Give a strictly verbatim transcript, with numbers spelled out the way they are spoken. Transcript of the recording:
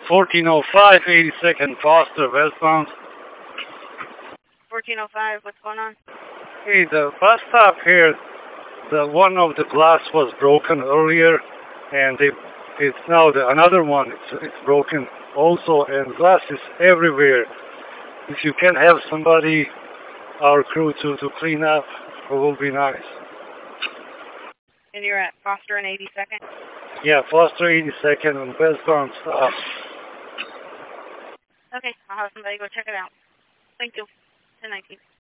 fourteen oh five, eighty-second Foster, westbound. fourteen oh five, what's going on? Hey, the bus stop here, the one of the glass was broken earlier, and they, it's now the another one. It's, it's broken also, and glass is everywhere. If you can have somebody, our crew, to, to clean up, it will be nice. And you're at Foster and eighty-second? Yeah, Foster eighty-second and westbound stop. Okay, I'll have somebody go check it out. Thank you. ten nineteen.